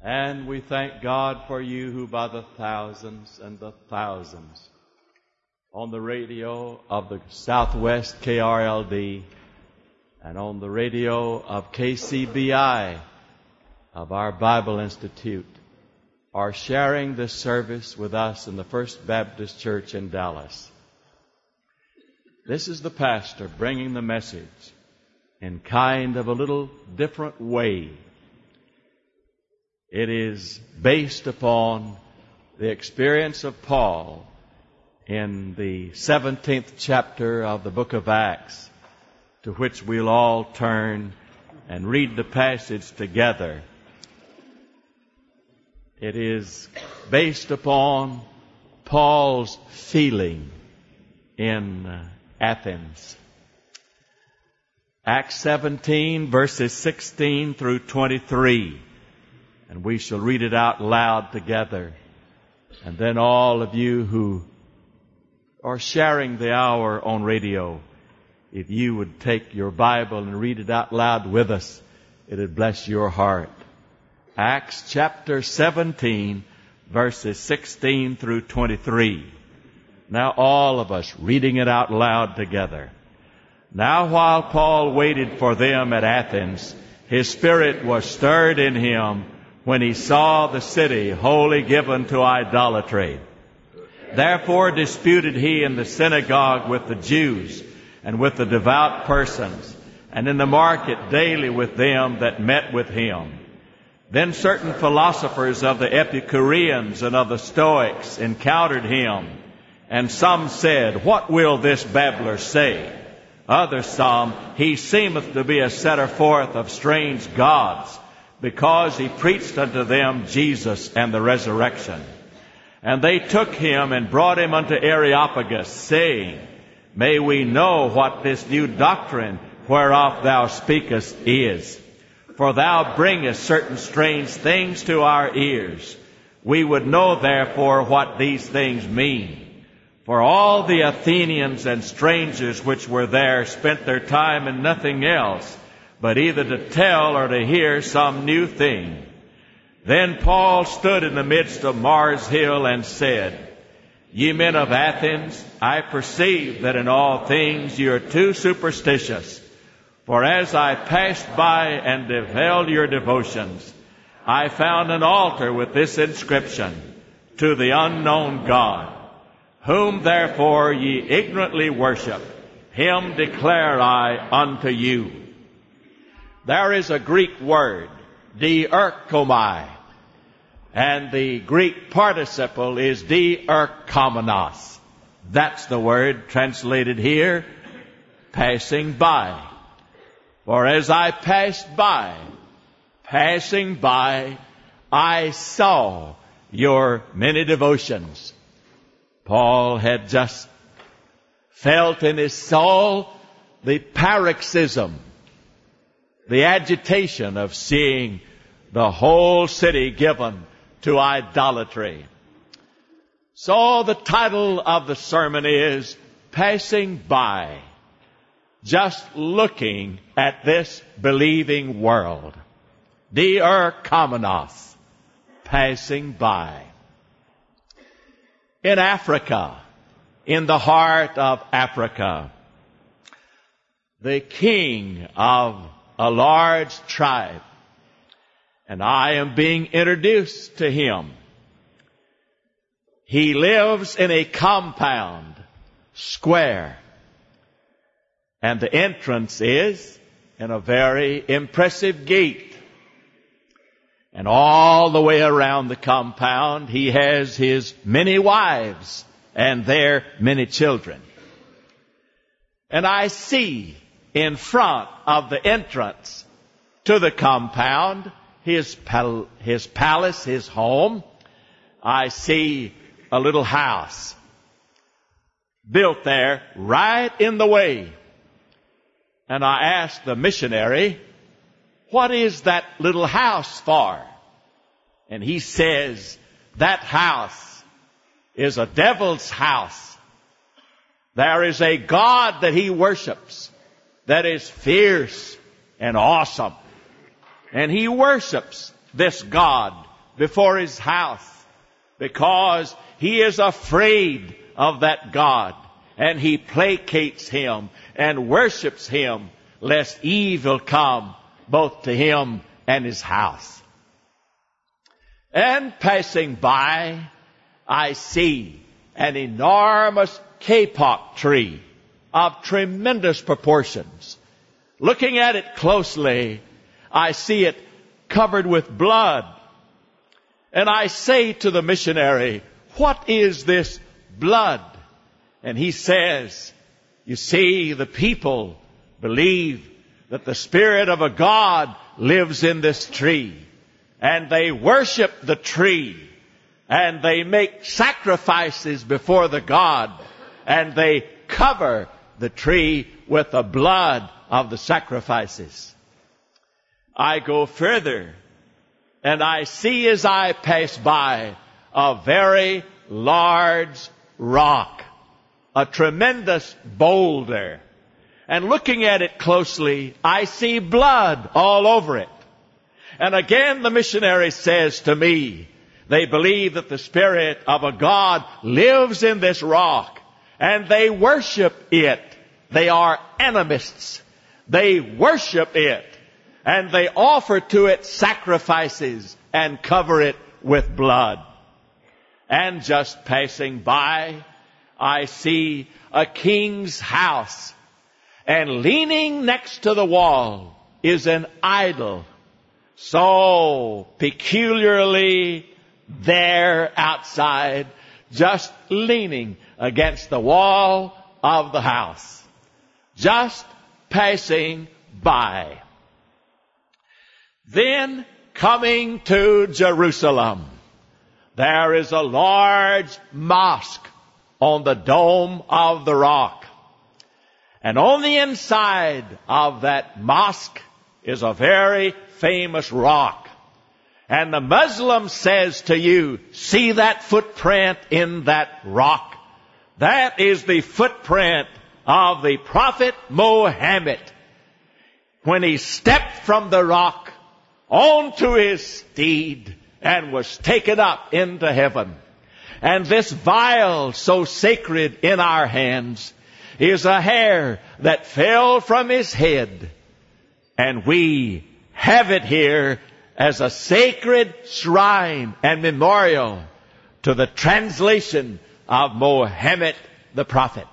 And we thank God for you who by the thousands and the thousands on the radio of the Southwest KRLD and on the radio of KCBI of our Bible Institute are sharing this service with us in the First Baptist Church in Dallas. This is the pastor bringing the message in kind of a little different way. It is based upon the experience of Paul in the 17th chapter of the book of Acts, to which we'll all turn and read the passage together. It is based upon Paul's feeling in Athens. Acts 17, verses 16 through 23. And we shall read it out loud together. And then all of you who are sharing the hour on radio, if you would take your Bible and read it out loud with us, it would bless your heart. Acts chapter 17, verses 16 through 23. Now all of us reading it out loud together. Now while Paul waited for them at Athens, his spirit was stirred in him when he saw the city wholly given to idolatry. Therefore disputed he in the synagogue with the Jews and with the devout persons, and in the market daily with them that met with him. Then certain philosophers of the Epicureans and of the Stoics encountered him, and some said, What will this babbler say? Others some, He seemeth to be a setter forth of strange gods, because he preached unto them Jesus and the resurrection. And they took him and brought him unto Areopagus, saying, May we know what this new doctrine whereof thou speakest is. For thou bringest certain strange things to our ears. We would know therefore what these things mean. For all the Athenians and strangers which were there spent their time in nothing else, but either to tell or to hear some new thing. Then Paul stood in the midst of Mars Hill and said, Ye men of Athens, I perceive that in all things ye are too superstitious. For as I passed by and beheld your devotions, I found an altar with this inscription, To the unknown God. Whom therefore ye ignorantly worship, him declare I unto you. There is a Greek word, diarchomai, and the Greek participle is diarchomenos. That's the word translated here, passing by. For as I passed by, passing by, I saw your many devotions. Paul had just felt in his soul the paroxysm, the agitation of seeing the whole city given to idolatry. So the title of the sermon is Passing By, just looking at this believing world. Diarchomenos, passing by. In Africa, in the heart of Africa, the king of a large tribe, and I am being introduced to him. He lives in a compound, square, and the entrance is in a very impressive gate. And all the way around the compound, he has his many wives and their many children. And I see in front of the entrance to the compound, his palace, his home, I see a little house built there right in the way. And I asked the missionary, what is that little house for? And he says, that house is a devil's house. There is a God that he worships that is fierce and awesome. And he worships this God before his house, because he is afraid of that God, and he placates him and worships him, lest evil come both to him and his house. And passing by, I see an enormous kapok tree of tremendous proportions. Looking at it closely, I see it covered with blood. And I say to the missionary, "What is this blood?" And he says, "You see, the people believe that the spirit of a God lives in this tree. And they worship the tree. And they make sacrifices before the God. And they cover the tree with the blood of the sacrifices." I go further, and I see as I pass by a very large rock, a tremendous boulder. And looking at it closely, I see blood all over it. And again the missionary says to me, they believe that the spirit of a God lives in this rock, and they worship it. They are animists. They worship it, and they offer to it sacrifices and cover it with blood. And just passing by, I see a king's house, and leaning next to the wall is an idol, so peculiarly there outside, just leaning against the wall of the house, just passing by. Then, coming to Jerusalem, there is a large mosque on the dome of the rock. And on the inside of that mosque is a very famous rock. And the Muslim says to you, "See that footprint in that rock? That is the footprint of the Prophet Muhammad, when he stepped from the rock onto his steed and was taken up into heaven." And this vial so sacred in our hands is a hair that fell from his head. And we have it here as a sacred shrine and memorial to the translation of Muhammad the Prophet.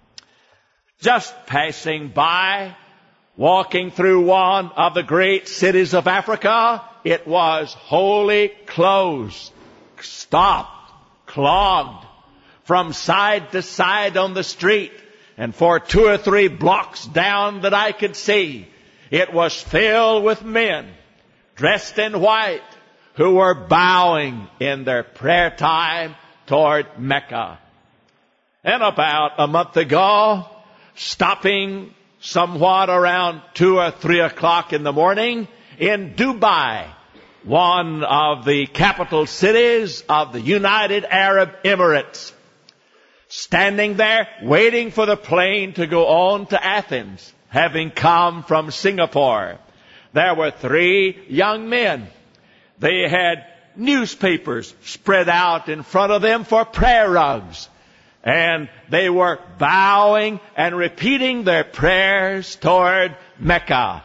Just passing by, walking through one of the great cities of Africa, it was wholly closed, stopped, clogged from side to side on the street. And for 2 or 3 blocks down that I could see, it was filled with men dressed in white who were bowing in their prayer time toward Mecca. And about a month ago, stopping somewhat around 2 or 3 o'clock in the morning in Dubai, one of the capital cities of the United Arab Emirates, standing there waiting for the plane to go on to Athens, having come from Singapore, there were 3 young men. They had newspapers spread out in front of them for prayer rugs. And they were bowing and repeating their prayers toward Mecca.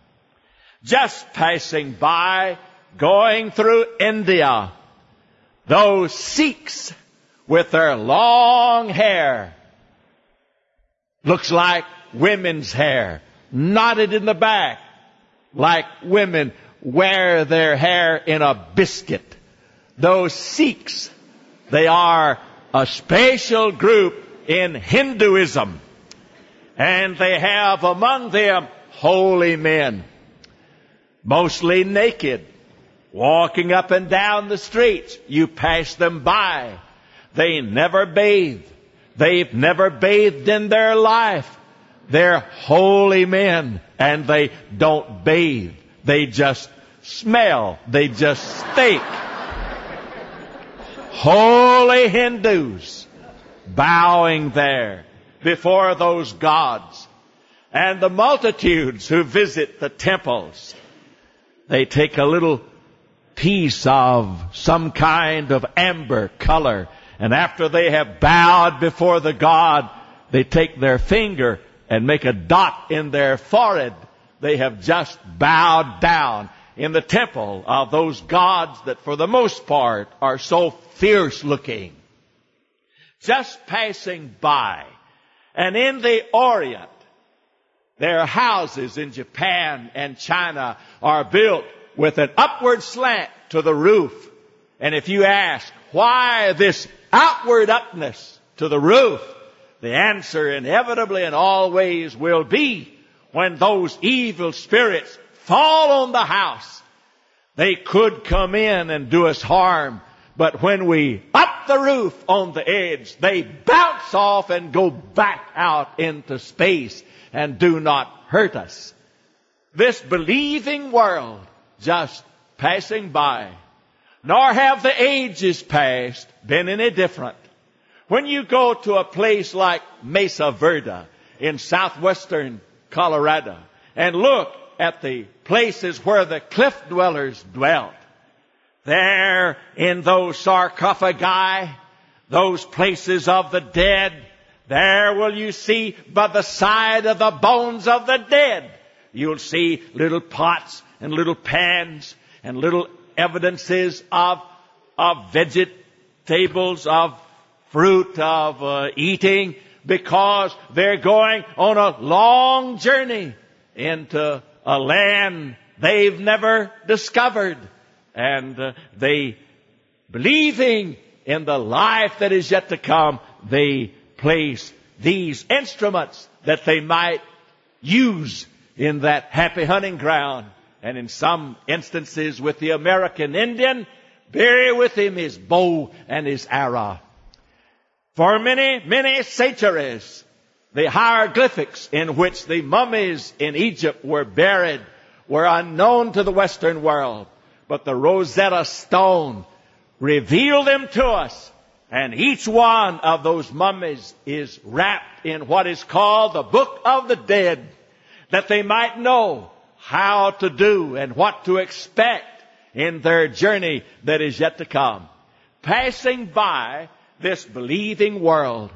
Just passing by, going through India, those Sikhs with their long hair, looks like women's hair, knotted in the back, like women wear their hair in a biscuit. Those Sikhs, they are a special group in Hinduism. And they have among them holy men, mostly naked, walking up and down the streets. You pass them by. They never bathe. They've never bathed in their life. They're holy men, and they don't bathe. They just smell. They just stink. Holy Hindus bowing there before those gods. And the multitudes who visit the temples, they take a little piece of some kind of amber color. And after they have bowed before the god, they take their finger and make a dot in their forehead. They have just bowed down in the temple of those gods that for the most part are so fierce looking. Just passing by. And in the Orient, their houses in Japan and China are built with an upward slant to the roof. And if you ask, why this outward upness to the roof? The answer inevitably and always will be, when those evil spirits fall on the house, they could come in and do us harm. But when we up the roof on the edge, they bounce off and go back out into space and do not hurt us. This believing world just passing by. Nor have the ages past been any different. When you go to a place like Mesa Verde in southwestern Colorado and look at the places where the cliff dwellers dwelt, there in those sarcophagi, those places of the dead, there will you see by the side of the bones of the dead, you'll see little pots and little pans and little evidences of vegetables, of fruit, of eating, because they're going on a long journey into a land they've never discovered. And they, believing in the life that is yet to come, they place these instruments that they might use in that happy hunting ground. And in some instances with the American Indian, bury with him his bow and his arrow. For many, many centuries, the hieroglyphics in which the mummies in Egypt were buried were unknown to the Western world. But the Rosetta Stone revealed them to us. And each one of those mummies is wrapped in what is called the Book of the Dead, that they might know how to do and what to expect in their journey that is yet to come. Passing by this believing world.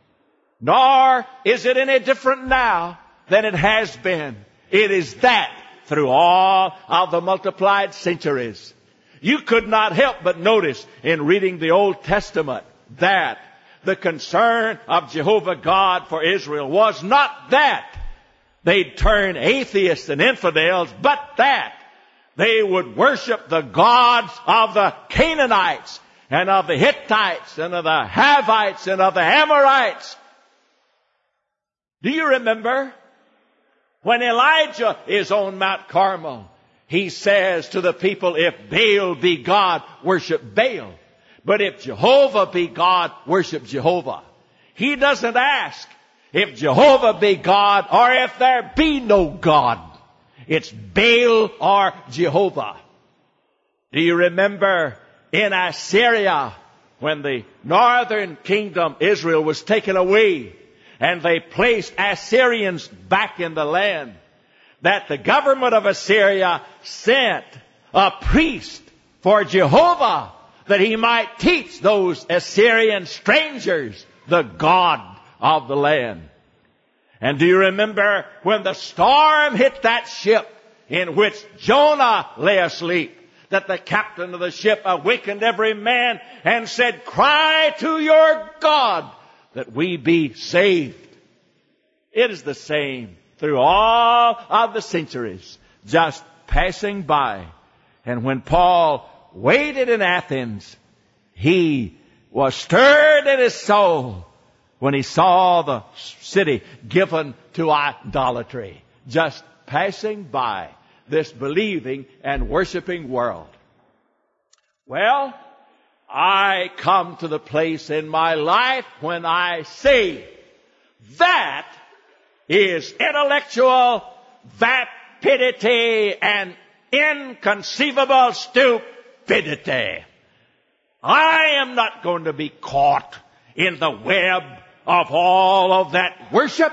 Nor is it any different now than it has been. It is that through all of the multiplied centuries. You could not help but notice in reading the Old Testament that the concern of Jehovah God for Israel was not that they'd turn atheists and infidels, but that they would worship the gods of the Canaanites and of the Hittites and of the Havites and of the Amorites. Do you remember when Elijah is on Mount Carmel? He says to the people, if Baal be God, worship Baal. But if Jehovah be God, worship Jehovah. He doesn't ask if Jehovah be God or if there be no God. It's Baal or Jehovah. Do you remember in Assyria when the northern kingdom, Israel, was taken away and they placed Assyrians back in the land, that the government of Assyria sent a priest for Jehovah that he might teach those Assyrian strangers the God of the land. And do you remember when the storm hit that ship in which Jonah lay asleep, that the captain of the ship awakened every man and said, cry to your God that we be saved. It is the same through all of the centuries, just passing by. And when Paul waited in Athens, he was stirred in his soul when he saw the city given to idolatry, just passing by this believing and worshiping world. Well, I come to the place in my life when I say that is intellectual vapidity and inconceivable stupidity. I am not going to be caught in the web of all of that worship.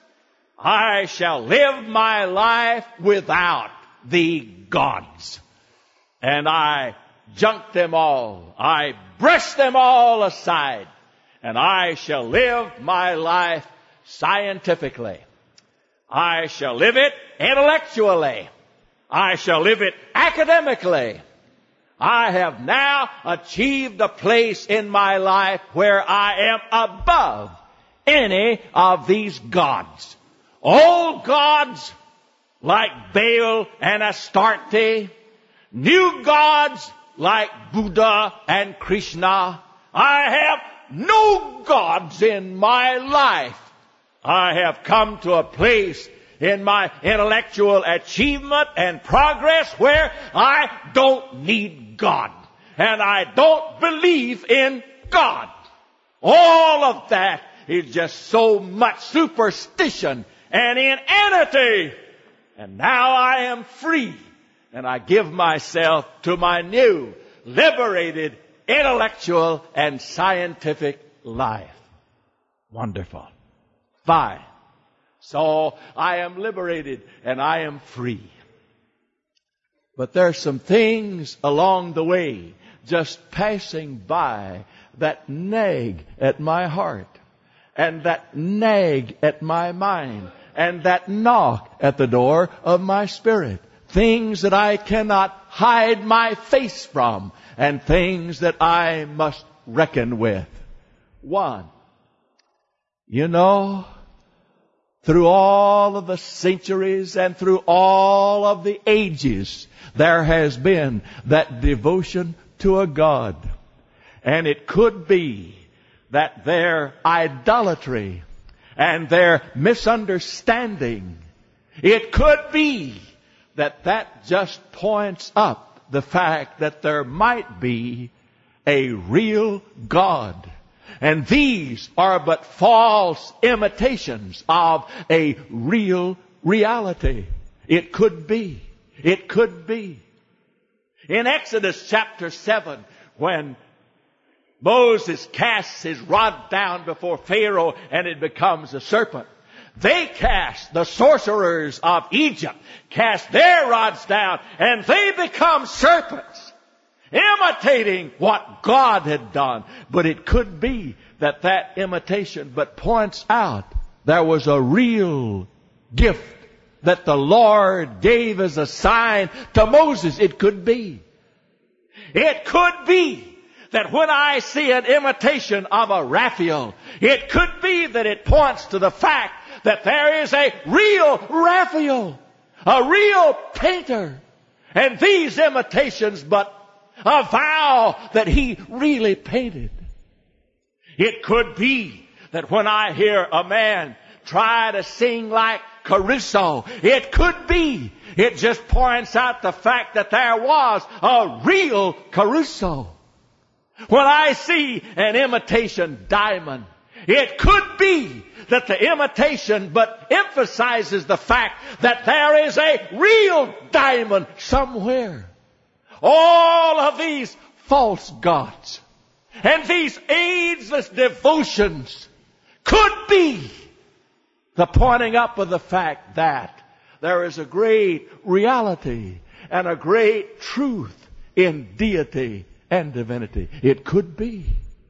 I shall live my life without the gods. and I junk them all. I brush them all aside, and I shall live my life scientifically. I shall live it intellectually. I shall live it academically. I have now achieved a place in my life where I am above any of these gods. Old gods like Baal and Astarte, new gods like Buddha and Krishna. I have no gods in my life. I have come to a place in my intellectual achievement and progress where I don't need God. And I don't believe in God. All of that is just so much superstition and inanity. And now I am free. And I give myself to my new, liberated, intellectual and scientific life. Wonderful. Fine. So I am liberated and I am free. But there's some things along the way, just passing by, that nag at my heart, and that nag at my mind, and that knock at the door of my spirit. Things that I cannot hide my face from, and things that I must reckon with. One, through all of the centuries and through all of the ages, there has been that devotion to a God. And it could be that their idolatry and their misunderstanding, it could be that just points up the fact that there might be a real God. And these are but false imitations of a real reality. It could be. It could be. In Exodus chapter 7, when Moses casts his rod down before Pharaoh and it becomes a serpent, the sorcerers of Egypt cast their rods down and they become serpents, imitating what God had done. But it could be that imitation but points out there was a real gift that the Lord gave as a sign to Moses. It could be. It could be that when I see an imitation of a Raphael, it could be that it points to the fact that there is a real Raphael, a real painter. And these imitations but avow that he really painted. It could be that when I hear a man try to sing like Caruso, it could be it just points out the fact that there was a real Caruso. When I see an imitation diamond, it could be that the imitation but emphasizes the fact that there is a real diamond somewhere. All of these false gods and these ageless devotions could be the pointing up of the fact that there is a great reality and a great truth in deity and divinity. It could be.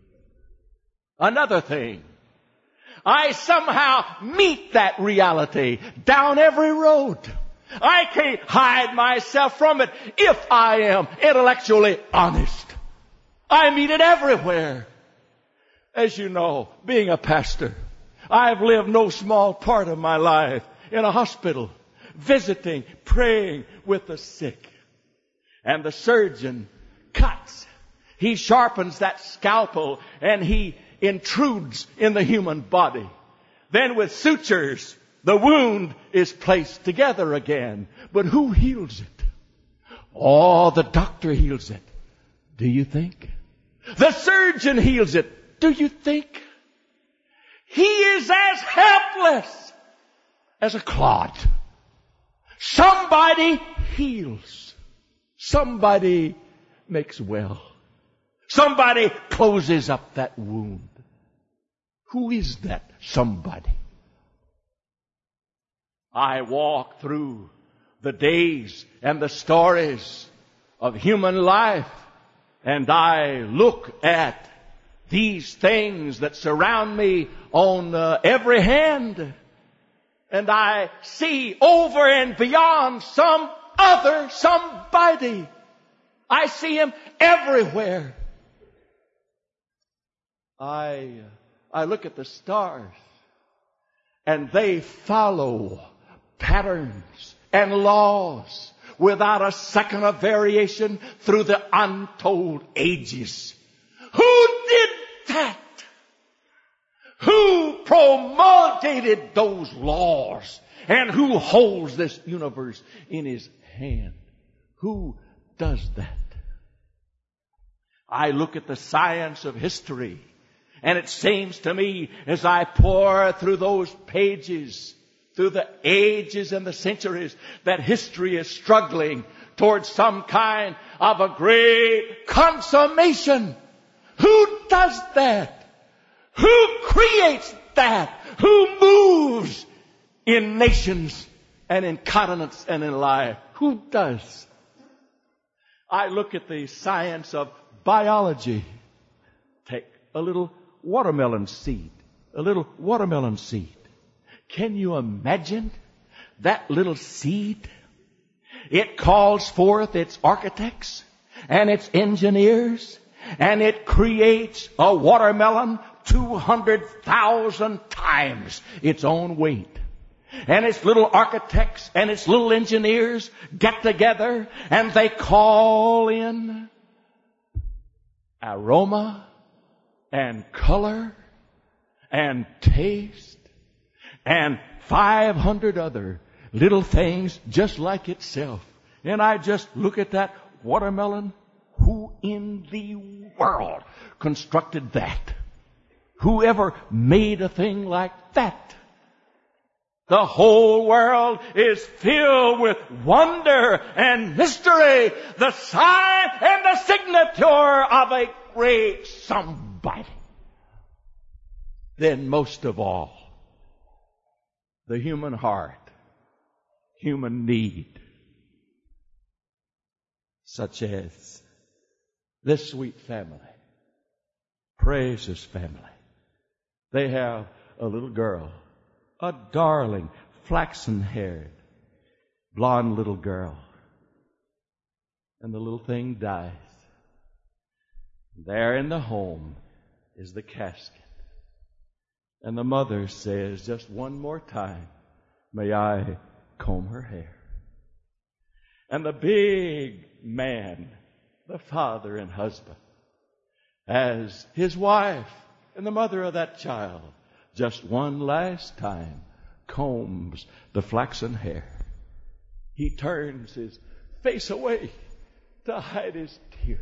Another thing, I somehow meet that reality down every road. I can't hide myself from it if I am intellectually honest. I meet it everywhere. As you know, being a pastor, I've lived no small part of my life in a hospital, visiting, praying with the sick. And the surgeon cuts. He sharpens that scalpel and he intrudes in the human body. Then with sutures, the wound is placed together again. But who heals it? Oh, the doctor heals it. Do you think? The surgeon heals it. Do you think? He is as helpless as a clod. Somebody heals. Somebody makes well. Somebody closes up that wound. Who is that somebody? I walk through the days and the stories of human life, and I look at these things that surround me on every hand, and I see over and beyond somebody. I see him everywhere. I look at the stars, and they follow patterns and laws without a second of variation through the untold ages. Who did that? Who promulgated those laws? And who holds this universe in his hand? Who does that? I look at the science of history, and it seems to me as I pore through those pages, through the ages and the centuries, that history is struggling towards some kind of a great consummation. Who does that? Who creates that? Who moves in nations and in continents and in life? Who does? I look at the science of biology. Take a little watermelon seed. A little watermelon seed. Can you imagine that little seed? It calls forth its architects and its engineers, and it creates a watermelon 200,000 times its own weight. And its little architects and its little engineers get together, and they call in aroma and color and taste and 500 other little things just like itself. And I just look at that watermelon. Who in the world constructed that? Whoever made a thing like that? The whole world is filled with wonder and mystery, the sign and the signature of a great somebody. Then most of all, the human heart, human need, such as this sweet family, precious family. They have a little girl, a darling, flaxen-haired, blonde little girl. And the little thing dies. There in the home is the casket. And the mother says, just one more time, may I comb her hair? And the big man, the father and husband, as his wife and the mother of that child, just one last time combs the flaxen hair. He turns his face away to hide his tears.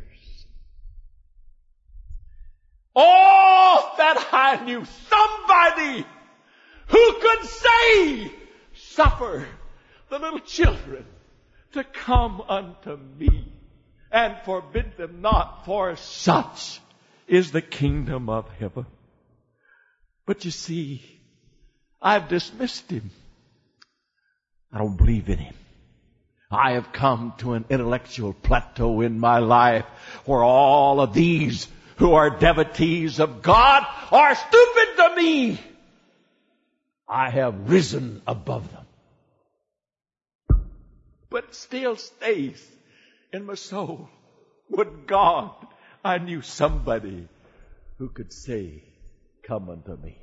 Oh, that I knew somebody who could suffer the little children to come unto me and forbid them not, for such is the kingdom of heaven. But you see, I've dismissed him. I don't believe in him. I have come to an intellectual plateau in my life where all of these who are devotees of God are stupid to me. I have risen above them. But it still stays in my soul. Would God I knew somebody who could say, come unto me.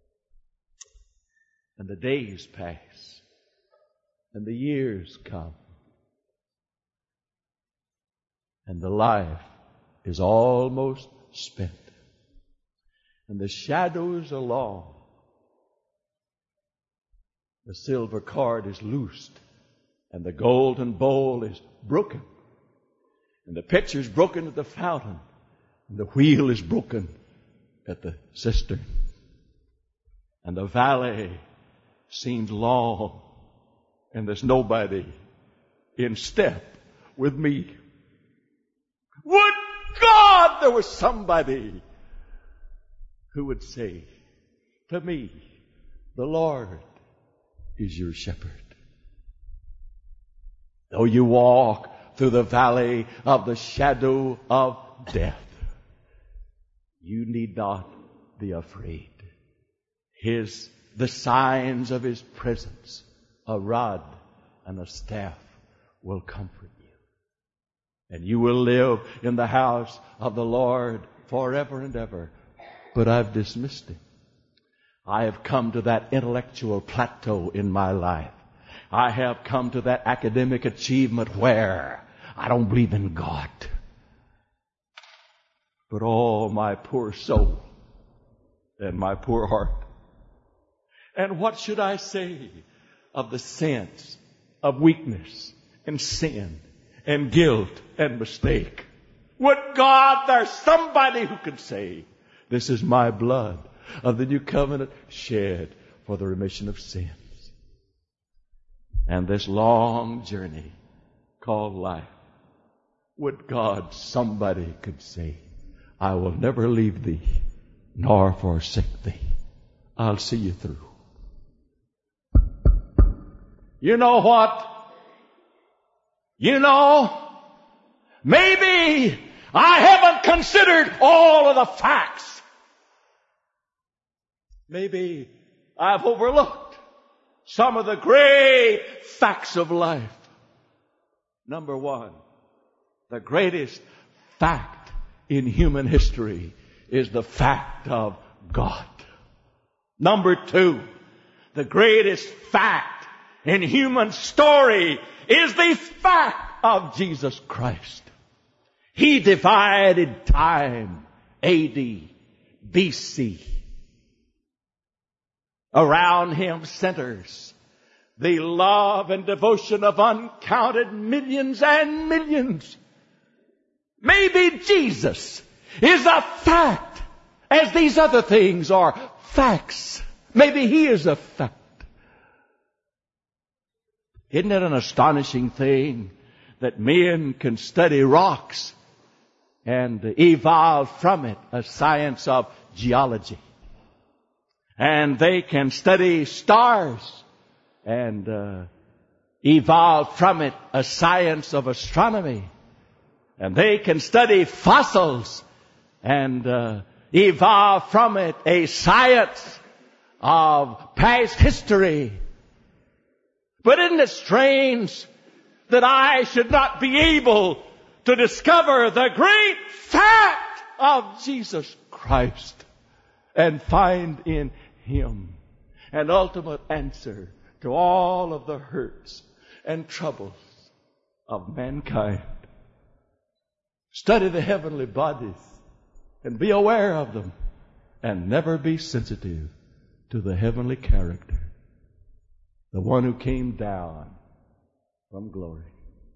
And the days pass, and the years come, and the life is almost spent, and the shadows are long. The silver cord is loosed, and the golden bowl is broken, and the pitcher is broken at the fountain, and the wheel is broken at the cistern, and the valley seems long, and there's nobody in step with me. Would God there was somebody who would say to me, the Lord is your shepherd. Though you walk through the valley of the shadow of death, you need not be afraid. The signs of His presence, a rod and a staff, will comfort you. And you will live in the house of the Lord forever and ever. But I've dismissed Him. I have come to that intellectual plateau in my life. I have come to that academic achievement where I don't believe in God. But oh, my poor soul and my poor heart. And what should I say of the sense of weakness and sin and guilt and mistake? Would God there's somebody who could say, this is my blood of the new covenant shed for the remission of sins. And this long journey called life, would God somebody could say, I will never leave thee nor forsake thee. I'll see you through. You know what? Maybe I haven't considered all of the facts. Maybe I've overlooked some of the great facts of life. Number one, the greatest fact in human history is the fact of God. Number two, the greatest fact in human story is the fact of Jesus Christ. He divided time, A.D., B.C. Around Him centers the love and devotion of uncounted millions and millions. Maybe Jesus is a fact, as these other things are facts. Maybe He is a fact. Isn't it an astonishing thing that men can study rocks and evolve from it a science of geology? And they can study stars and evolve from it a science of astronomy. And they can study fossils and evolve from it a science of past history. But isn't it strange that I should not be able to discover the great fact of Jesus Christ and find in Him an ultimate answer to all of the hurts and troubles of mankind? Study the heavenly bodies and be aware of them, and never be sensitive to the heavenly character, the one who came down from glory.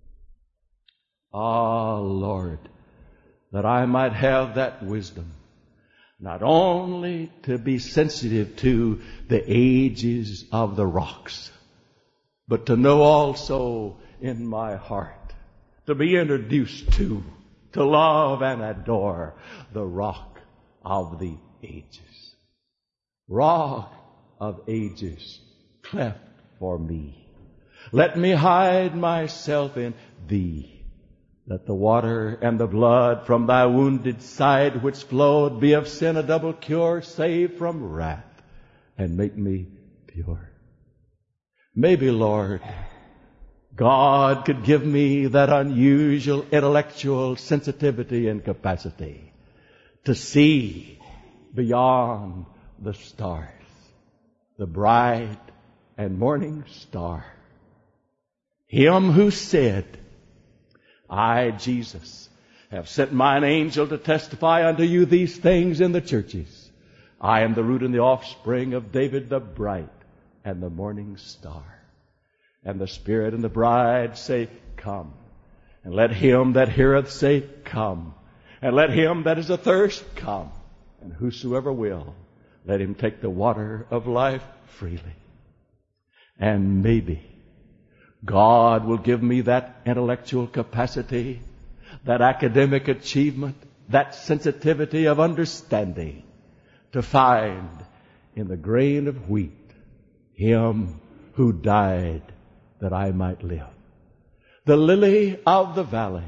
Ah, Lord, that I might have that wisdom, not only to be sensitive to the ages of the rocks, but to know also in my heart, to be introduced to love and adore the rock of the ages. Rock of ages, cleft for me. Let me hide myself in Thee. Let the water and the blood from Thy wounded side which flowed be of sin a double cure, save from wrath, and make me pure. Maybe, Lord, God could give me that unusual intellectual sensitivity and capacity to see beyond the stars, the bright and morning star. Him who said, I, Jesus, have sent mine angel to testify unto you these things in the churches. I am the root and the offspring of David the bright and the morning star. And the Spirit and the bride say, Come. And let him that heareth say, Come. And let him that is athirst come. And whosoever will, let him take the water of life freely. And maybe God will give me that intellectual capacity, that academic achievement, that sensitivity of understanding to find in the grain of wheat Him who died that I might live. the lily of the valley.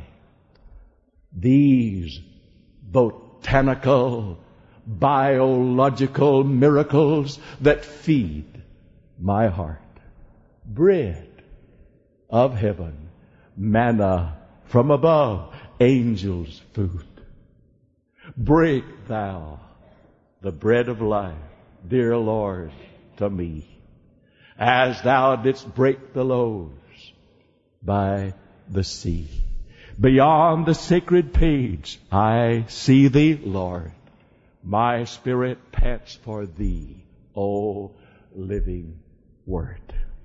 These botanical, biological miracles that feed my heart. Bread of heaven, manna from above, angels' food. Break thou the bread of life, dear Lord, to me, as thou didst break the loaves by the sea. Beyond the sacred page, I see thee, Lord. My spirit pants for thee, O living Word.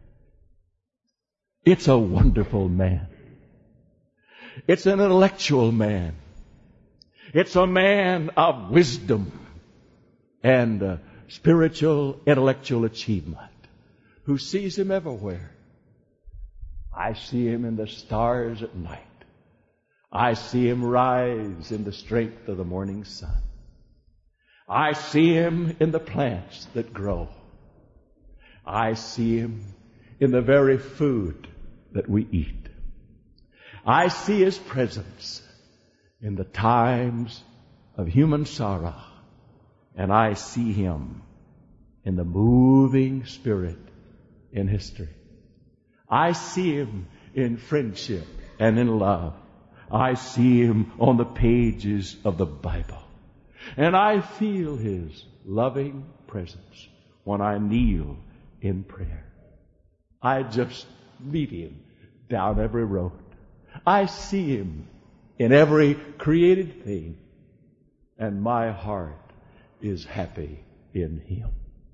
It's a wonderful man. It's an intellectual man. It's a man of wisdom and spiritual, intellectual achievement who sees him everywhere. I see him in the stars at night. I see him rise in the strength of the morning sun. I see him in the plants that grow. I see him in the very food that we eat. I see his presence in the times of human sorrow. And I see him in the moving spirit in history. I see him in friendship and in love. I see him on the pages of the Bible. And I feel his loving presence when I kneel in prayer. I just meet him down every road. I see him in every created thing. And my heart is happy in him.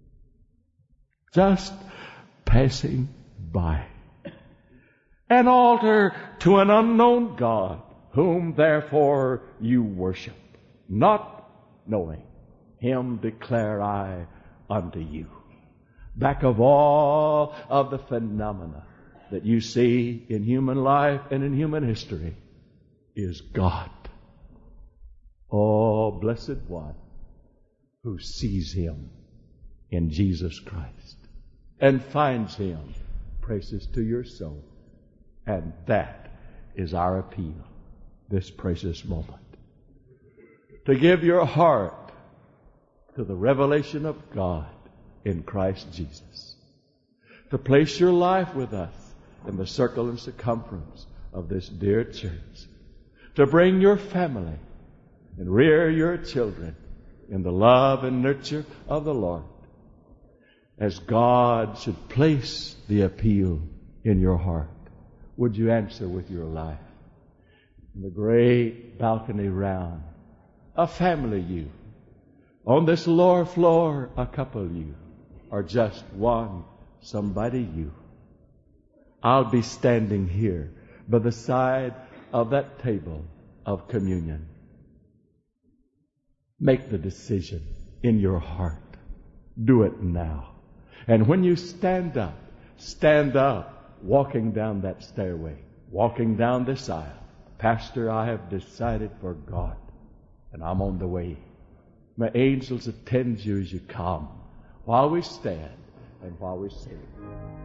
Just passing by. An altar to an unknown God, whom therefore you worship, not knowing him declare I unto you. Back of all of the phenomena that you see in human life and in human history is God. Oh, blessed one who sees him in Jesus Christ and finds him, praises to your soul. And that is our appeal this precious moment. To give your heart to the revelation of God in Christ Jesus. To place your life with us in the circle and circumference of this dear church. To bring your family and rear your children in the love and nurture of the Lord. As God should place the appeal in your heart, would you answer with your life? In the great balcony round, a family you. On this lower floor, a couple you. Or just one, somebody you. I'll be standing here by the side of that table of communion. Make the decision in your heart. Do it now. And when you stand up walking down that stairway, walking down this aisle. Pastor, I have decided for God, and I'm on the way. May angels attend you as you come, while we stand and while we sing.